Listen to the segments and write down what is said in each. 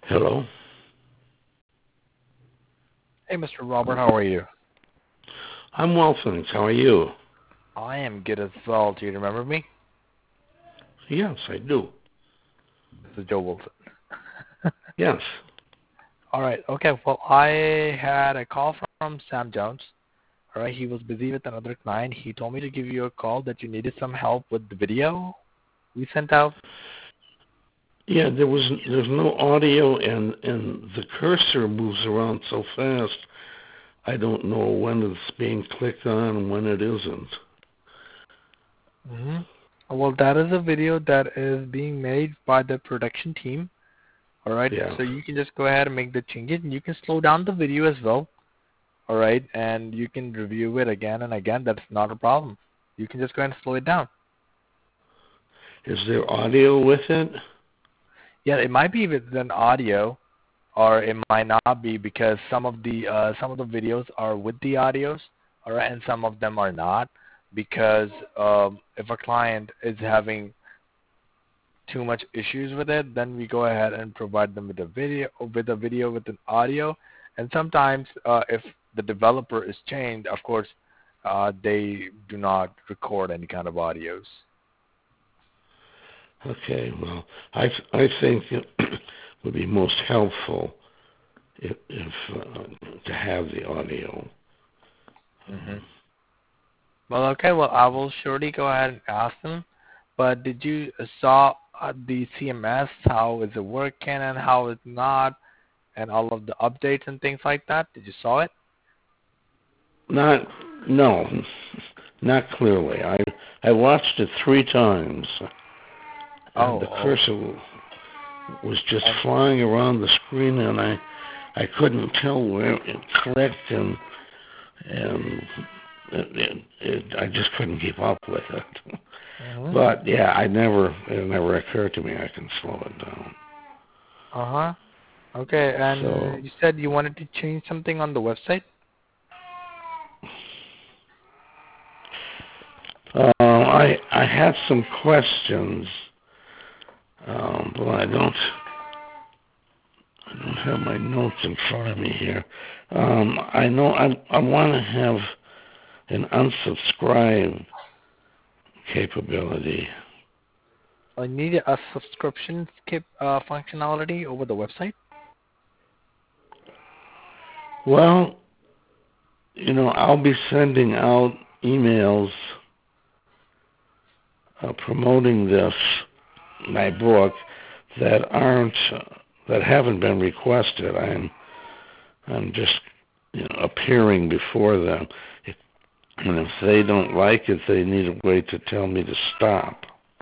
Hello. Hey, Mr. Robert, how are you? I'm well, thanks. How are you? I am good as well. Do you remember me? Yes, I do. This is Joe Wilson. Yes. All right. Okay. Well, I had a call from Sam Jones. All right. He was busy with another client. He told me to give you a call that you needed some help with the video we sent out. Yeah, there's no audio, and the cursor moves around so fast. I don't know when it's being clicked on and when it isn't. Well, that is a video that is being made by the production team. All right. Yeah. So you can just go ahead and make the changes, and you can slow down the video as well. All right. And you can review it again and again. That's not a problem. You can just go ahead and slow it down. Is there audio with it? Yeah, it might be with an audio, or it might not be because some of the videos are with the audios, all right, and some of them are not. Because if a client is having too much issues with it, then we go ahead and provide them with a video with an audio. And sometimes if the developer is changed, of course, they do not record any kind of audios. Okay. Well, I think it would be most helpful if to have the audio. Well, okay. Well, I will surely go ahead and ask them. But did you saw the CMS, how is it working and how it's not, and all of the updates and things like that? Did you saw it? No, not clearly. I watched it 3 times, and the cursor was just flying around the screen, and I couldn't tell where it clicked, and I just couldn't keep up with it. But yeah, it never occurred to me I can slow it down. Okay, and So you said you wanted to change something on the website? I had some questions, but I don't have my notes in front of me here. I know I want to have an unsubscribe capability. I need a subscription functionality over the website? Well, I'll be sending out emails promoting my book, that haven't been requested. I'm just appearing before them, and if they don't like it, they need a way to tell me to stop.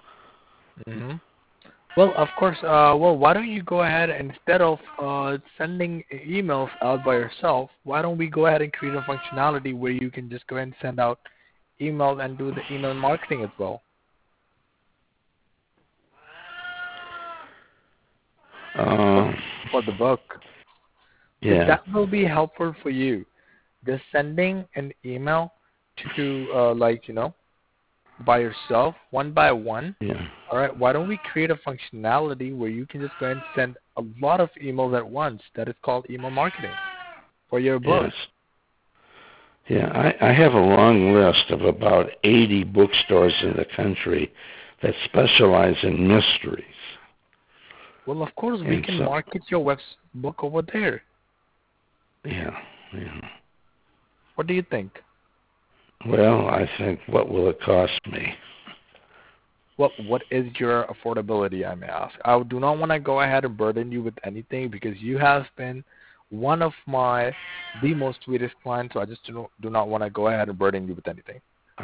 Well, of course. Why don't you go ahead and instead of sending emails out by yourself, why don't we go ahead and create a functionality where you can just go ahead and send out emails and do the email marketing as well? For the book. Yeah. That will be helpful for you. Just sending an email to by yourself, one by one. Yeah. All right. Why don't we create a functionality where you can just go ahead and send a lot of emails at once? That is called email marketing for your book. Yes. Yeah, I have a long list of about 80 bookstores in the country that specialize in mysteries. Well, of course, we can market your book over there. Yeah. What do you think? Well, I think, what will it cost me? What is your affordability, I may ask? I do not want to go ahead and burden you with anything because you have been one of the most sweetest clients, so I just do not want to go ahead and burden you with anything.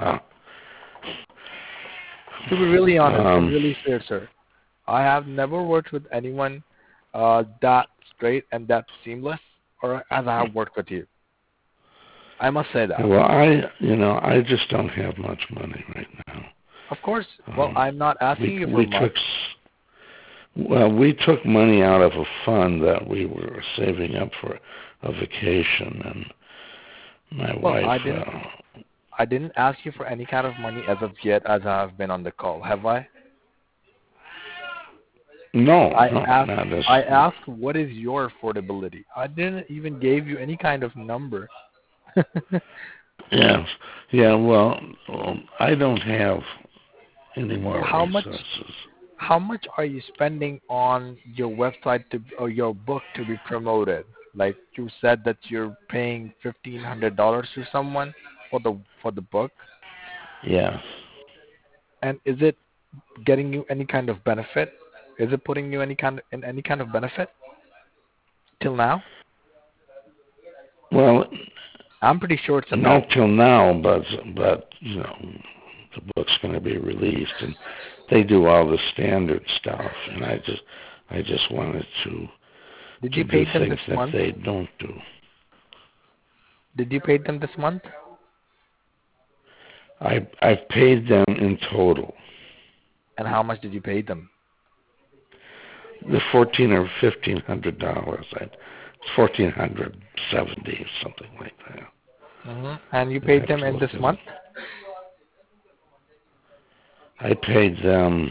To be really honest and really fair, sir, I have never worked with anyone that straight and that seamless, or as I have worked with you. I must say that. Well, I just don't have much money right now. Of course. Well, I'm not asking you for much. We took money out of a fund that we were saving up for a vacation, and my wife. I didn't ask you for any kind of money as of yet, as I have been on the call, have I? No, I no, asked not as. I asked what is your affordability. I didn't even give you any kind of number. Yes, yeah. Well, I don't have any more How much resources. how much are you spending on your website to or your book to be promoted? Like you said that you're paying $1,500 to someone for the book, Yes. and is it getting you any kind of benefit? Is it putting you any kind of benefit till now? Well, I'm pretty sure it's a not no. till now, but the book's going to be released, and they do all the standard stuff, and I just wanted Did to you do pay them things this that month? they don't do. Did you pay them this month? I've paid them in total And how much did you pay them? the $1,400 or $1,500. It's 1,470, something like that. And you I paid have them to in look this at it. month? I paid them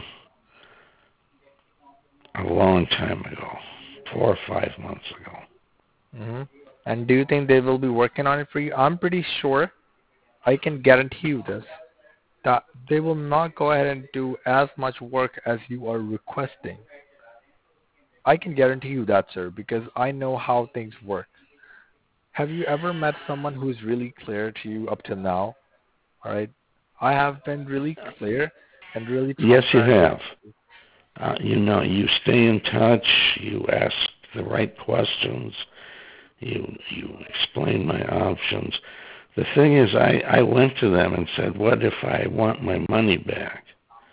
a long time ago, 4 or 5 months ago. hmm And do you think they will be working on it for you? I'm pretty sure, I can guarantee you this, that they will not go ahead and do as much work as you are requesting. I can guarantee you that, sir, because I know how things work. Have you ever met someone who's really clear to you up till now? All right. I have been really clear and really Yes, you transparent with have. You stay in touch. You ask the right questions. You explain my options. The thing is, I went to them and said, "What if I want my money back?"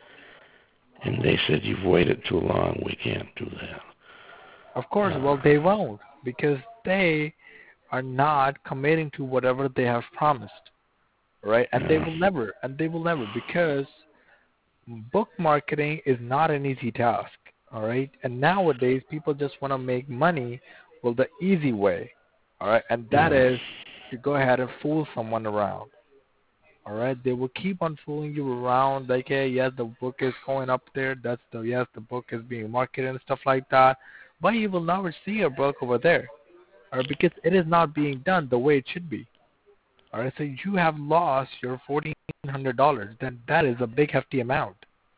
And they said, "You've waited too long. We can't do that." Of course, well, Uh, they won't because they are not committing to whatever they have promised, right? uh, And they will never, because book marketing is not an easy task, all right? And nowadays, people just want to make money, well, the easy way, all right? And that yeah, is to go ahead and fool someone around, all right? They will keep on fooling you around, like, hey, yes, the book is going up there. Yes, the book is being marketed and stuff like that. But you will never see a book over there, all right? Because it is not being done the way it should be, all right? So you have lost your $1,400. Then that is a big hefty amount.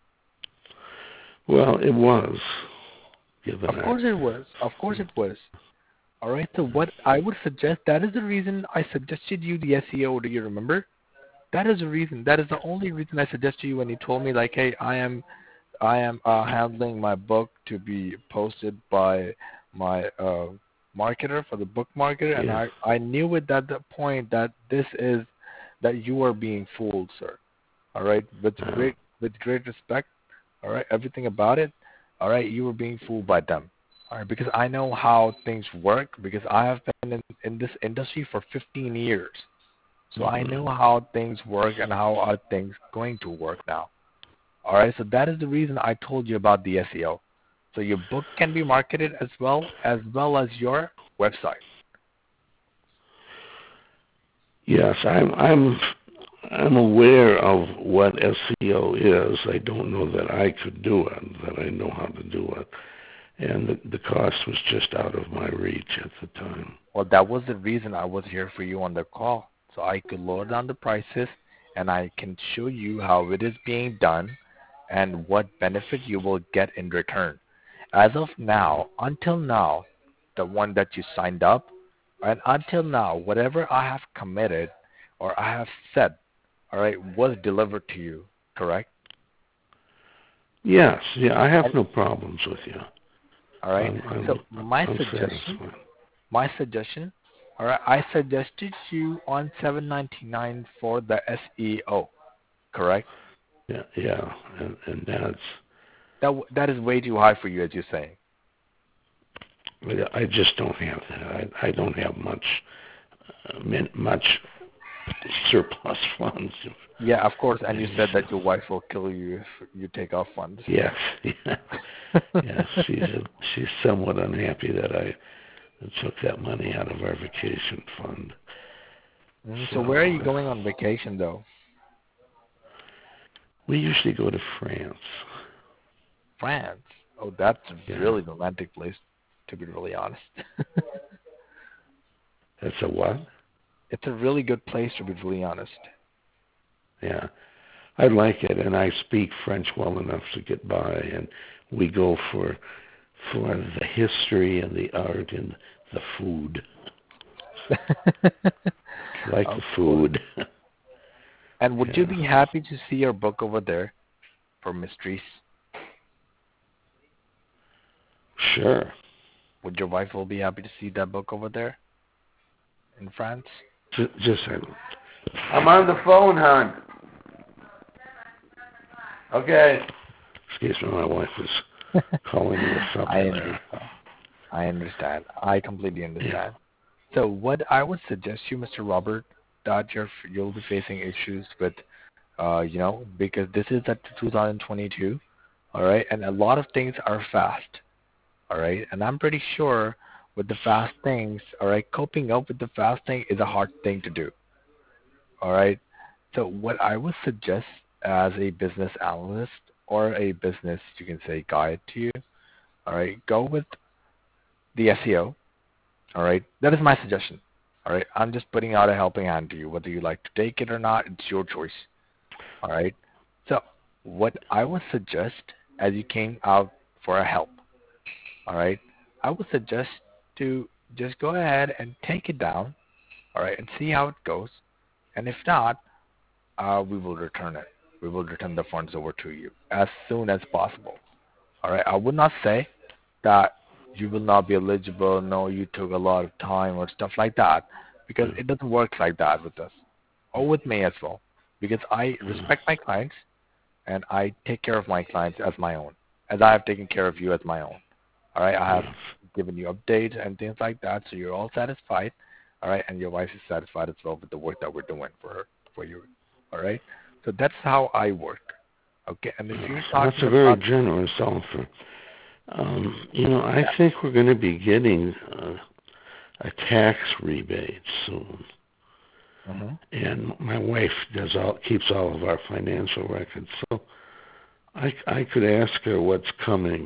well, it was given Of that. course it was. Of course it was. All right. So what I would suggest, that is the reason I suggested you the SEO. Do you remember? That is the reason. That is the only reason I suggested you when you told me like, hey, I am handling my book to be posted by my marketer for the book marketer, and Yeah. I knew it at that point that this is that you are being fooled, sir. All right. Uh, With great respect. All right. Everything about it. All right. You were being fooled by them. All right. Because I know how things work, because I have been in this industry for 15 years. So I mhm. know how things work and how are things going to work now. All right. So that is the reason I told you about the SEO. So your book can be marketed as well as your website. Yes, I'm aware of what SEO is. I don't know that I could do it, that I know how to do it. And the cost was just out of my reach at the time. Well, that was the reason I was here for you on the call. So I could lower down the prices, and I can show you how it is being done and what benefit you will get in return. As of now, until now, the one that you signed up, and until now, whatever I have committed or I have said, all right, was delivered to you, correct? Yes, yeah, I have And no problems with you. all right. I'm I'm So my I'm suggestion satisfied. My suggestion, all right, I suggested you on 799 for the SEO, correct? Yeah, yeah, and that's. That is way too high for you, as you're saying. I just don't have that. I don't have much surplus funds. Yeah, of course. And you And said so, that your wife will kill you if you take off funds. yes, yeah, yeah. She's somewhat unhappy that I took that money out of our vacation fund. So where are So you going on vacation, though? we usually go to France. France. Oh, that's a Yeah. really romantic place, to be really honest. That's a what? It's a really good place, to be really honest. Yeah. I like it, and I speak French well enough to get by, and we go for the history and the art and the food. Like Of the course. food. And would you Yeah. be happy to see your book over there for mysteries? Sure. Would your wife will be happy to see that book over there in France? Just a second. I'm on the phone, hon. Okay. Excuse me, my wife is calling me or I something there. understand. I understand. I completely Yeah. understand. So what I would suggest you, Mr. Robert, that you'll be facing issues with, because this is at 2022, all right, and a lot of things are fast, all right, and I'm pretty sure with the fast things, all right, coping up with the fast thing is a hard thing to do, all right. So what I would suggest as a business analyst or a business, you can say, guide to you, all right, go with the SEO. All right. That is my suggestion. All right. I'm just putting out a helping hand to you. Whether you like to take it or not, it's your choice. All right. So what I would suggest as you came out for a help, all right, I would suggest to just go ahead and take it down, all right, and see how it goes. And if not, we will return it. We will return the funds over to you as soon as possible. All right. I would not say that you will not be eligible. No, you took a lot of time or stuff like that, because Yeah. it doesn't work like that with us or with me as well. Because I Yeah. respect my clients and I take care of my clients as my own, as I have taken care of you as my own. All right. I have Yeah. given you updates and things like that, so you're all satisfied. All right, and your wife is satisfied as well with the work that we're doing for you. All right. So that's how I work. Okay. And if you're That's talking a very about generous offer. I think we're going to be getting a tax rebate soon. yeah. And my wife keeps all of our financial records, so I could ask her what's coming,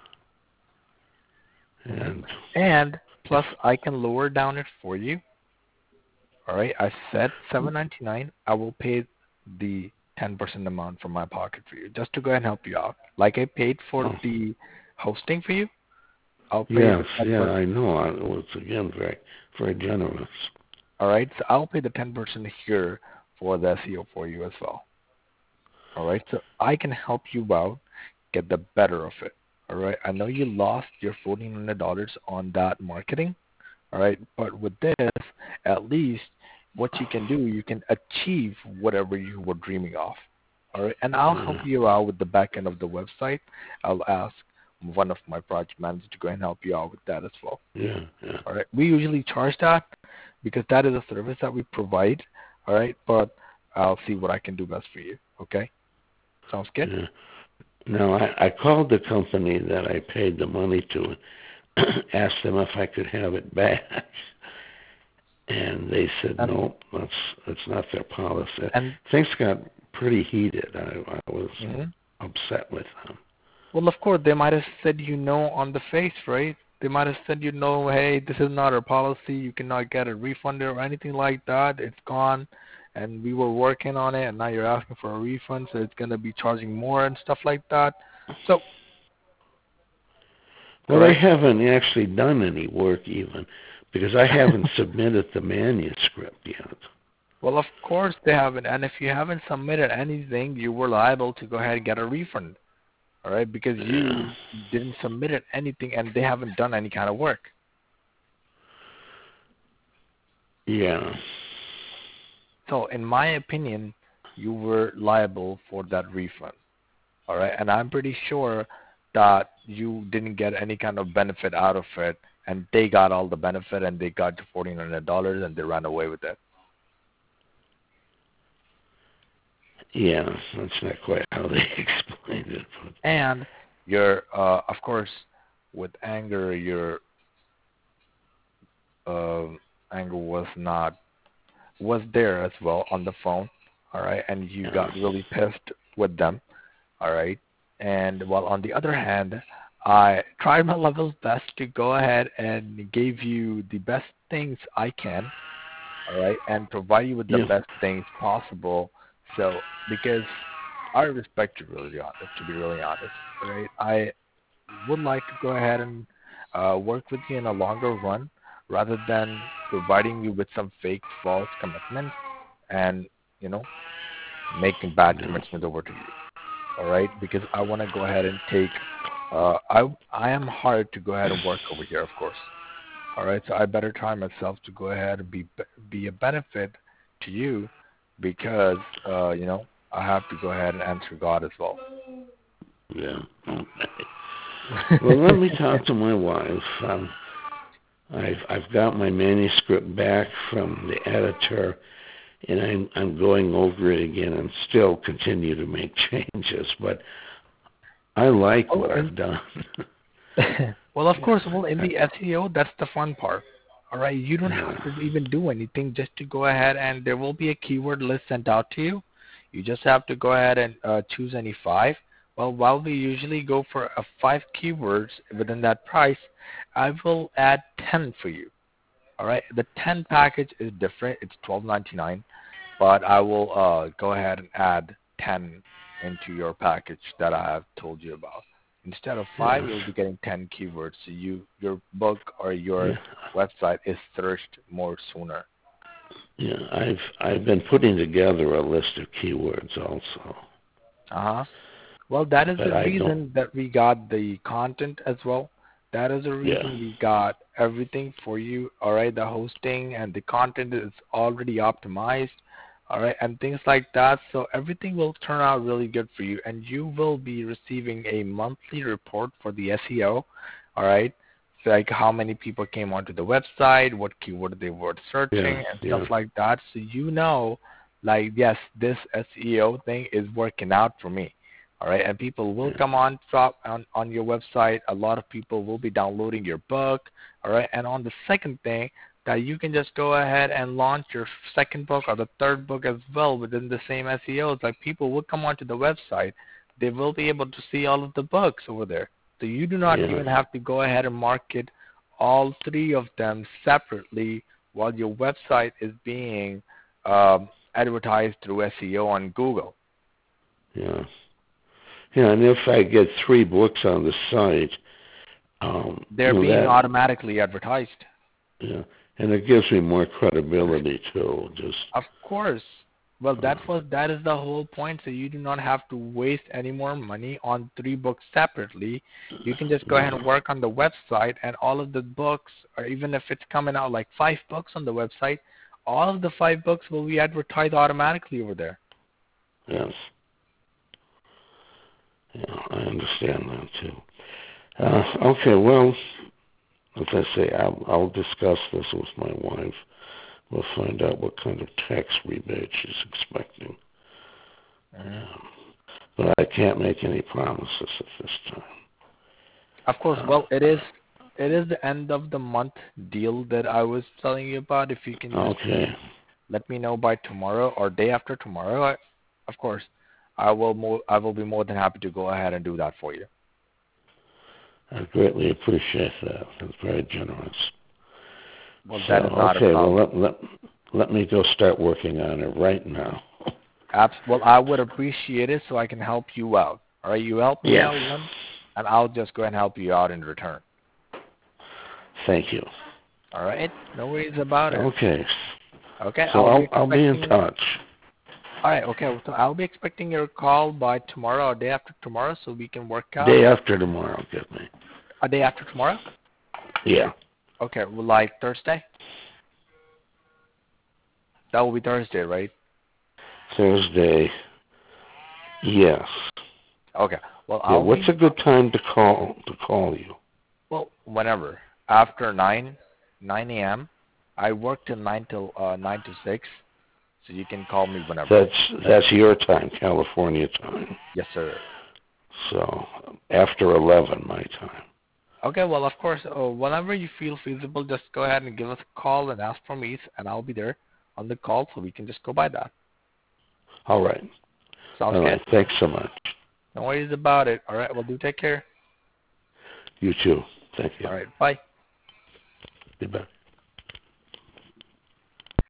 hmm and And if plus, I can lower down it for you. All right. I said 7.99. I will pay the 10% amount from my pocket for you, just to go ahead and help you out. Like I paid for oh the hosting for you, I'll pay yes, the yeah, 10%. I know. It was again very generous. All right. So I'll pay the 10% here for the SEO for you as well. All right. So I can help you out, get the better of it. All right. I know you lost your $1,400 on that marketing. All right. But with this, at least what you can do, you can achieve whatever you were dreaming of. All right. And I'll help Yeah, you out with the back end of the website. I'll ask one of my project managers to go ahead and help you out with that as well. yeah, yeah, All right. We usually charge that because that is a service that we provide. All right. But I'll see what I can do best for you. Okay. Sounds good? yeah. Now I called the company that I paid the money to and asked them if I could have it back, and they said And no, that's not their policy. and Things got pretty heated. I was mhm. upset with them. Well, of course, they might have said on the face, right? They might have said hey, this is not our policy. You cannot get it refunded or anything like that. It's gone, and we were working on it, and now you're asking for a refund, so it's going to be charging more and stuff like that. So, Well, they correct? haven't actually done any work even, because I haven't submitted the manuscript yet. Well, of course they haven't, and if you haven't submitted anything, you were liable to go ahead and get a refund, all right? Because Yeah. you didn't submit anything, and they haven't done any kind of work. Yeah. So, in my opinion, you were liable for that refund. All right, and I'm pretty sure that you didn't get any kind of benefit out of it, and they got all the benefit, and they got the $1,400, and they ran away with it. Yeah, that's not quite how they explained it. But And of course, with anger, your uh, anger was there as well on the phone. All right, and you yeah. got really pissed with them. All right, and while on the other hand, I tried my level best to go ahead and give you the best things I can, all right, and provide you with the Yeah. best things possible. So, because I respect you, really honest, to be really honest, all right, I would like to go ahead and work with you in a longer run rather than providing you with some fake false commitments and, you know, making bad Yeah. commitments over to you. All right, because I want to go ahead and take. I am hard to go ahead and work over here, of course. All right, so I better try myself to go ahead and be a benefit to you, because I have to go ahead and answer God as well. Yeah. Okay. Well, let me talk to my wife. I've got my manuscript back from the editor, and I'm going over it again and still continue to make changes. But I like Oh, what and I've done. well, of course, well, in the SEO, that's the fun part. All right, you don't have Yeah. to even do anything, just to go ahead and there will be a keyword list sent out to you. You just have to go ahead and choose any five. Well, while we usually go for five keywords within that price, I will add 10 for you. All right, the 10 package is different. It's $12.99, but I will go ahead and add 10 into your package that I have told you about. Instead of five, Yes. you'll be getting 10 keywords. So your book or your Yeah. website is searched more sooner. Yeah. I've been putting together a list of keywords also, Uh-huh. Well, that is but the I don't. reason that we got the content as well. That is the Yeah. reason we got everything for you. All right, the hosting and the content is already optimized. All right, and things like that. So everything will turn out really good for you, and you will be receiving a monthly report for the SEO. All right, so like how many people came onto the website, what keyword they were searching, Yeah. and stuff Yeah. like that. So like, yes, this SEO thing is working out for me. All right, and people will Yeah. come on your website. A lot of people will be downloading your book. All right, and on the second thing, that you can just go ahead and launch your second book or the third book as well within the same SEOs. Like, people will come onto the website, they will be able to see all of the books over there. So you do not Yes. even have to go ahead and market all three of them separately while your website is being advertised through SEO on Google. Yeah. Yeah. And if I get 3 books on the site, They're being that. automatically advertised. Yeah. And it gives me more credibility too. Just. Of course. Well, Uh, that is the whole point. So you do not have to waste any more money on 3 books separately. You can just go ahead and yeah. work on the website, and all of the books, or even if it's coming out like 5 books on the website, all of the 5 books will be advertised automatically over there. Yes. Yeah. I understand that too. Okay. Well, as I say, I'll discuss this with my wife. We'll find out what kind of tax rebate she's expecting. Hmm. But I can't make any promises at this time. Of course. Uh, Well, it is the end of the month deal that I was telling you about. If you can just okay. let me know by tomorrow or day after tomorrow, of course, I will be more than happy to go ahead and do that for you. I greatly appreciate that. That's very generous. Well, So, that is not a okay, well, problem. let me go start working on it right now. Well, I would appreciate it so I can help you out. All right, you help me Yes. out once, and I'll just go ahead and help you out in return. Thank you. All right, no worries about it. Okay. Okay, So I'll be I'll be in expecting. touch. All right, okay, so I'll be expecting your call by tomorrow or day after tomorrow, so we can work out Day after tomorrow, get me. a day after tomorrow. Yeah. Okay, well, like Thursday. That will be Thursday, right? Thursday. Yes. Okay. Well, Yeah. I'll What's be a good time to call you? well whenever after 9 a.m. I work till 9 to 6, so you can call me whenever. That's your time, California time. Yes, sir. So after 11 my time. Okay. Well, of course, whenever you feel feasible, just go ahead and give us a call and ask for me, and I'll be there on the call, so we can just go by that. All right. Sounds All good. right. Thanks so much. No worries about it. All right. Well, do take care. You too. Thank you. All right. Bye. Be back.